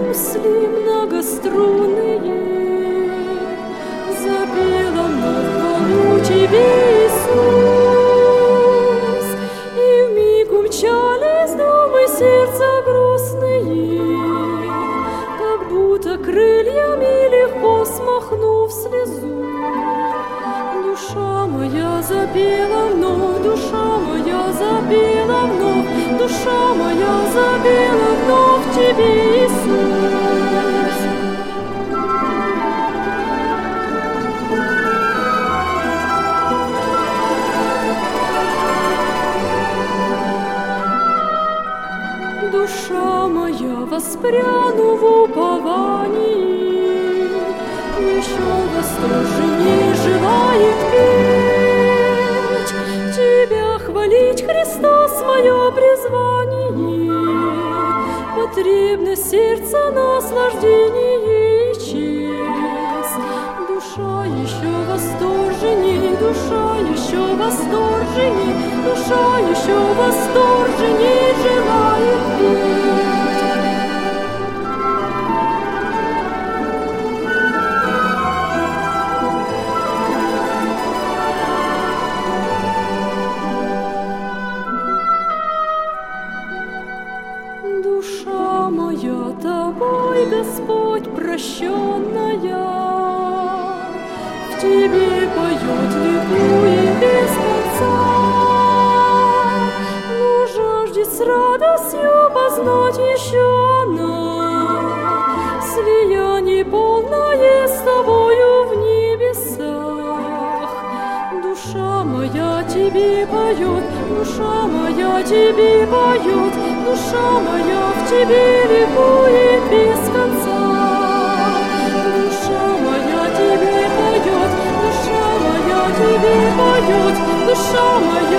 гусли многострунные, запела вновь хвалу Тебе, Иисус, и вмиг умчались думы сердца грустные, как будто крыльями легко смахнув слезу. Душа моя запела вновь, душа моя запела вновь, душа моя запела вновь Тебе, Иисус. Душа моя, воспряну в уповании, еще восторженней желает петь, Тебя хвалить, Христос, мое призвание, потребно сердца наслаждение и честь. Душа еще восторженней, душа еще восторженней, душа еще восторженней желает петь. Душа моя, Тобой, Господь, прощенная, в Тебе поет, ликует без конца. Но жаждет с радостью познать еще она слияние полное с Тобою в небесах. Душа моя Тебе поет, душа моя Тебе поет, душа моя в Тебе ликует без конца. Душа моя Тебе поет, душа моя Тебе поет, душа моя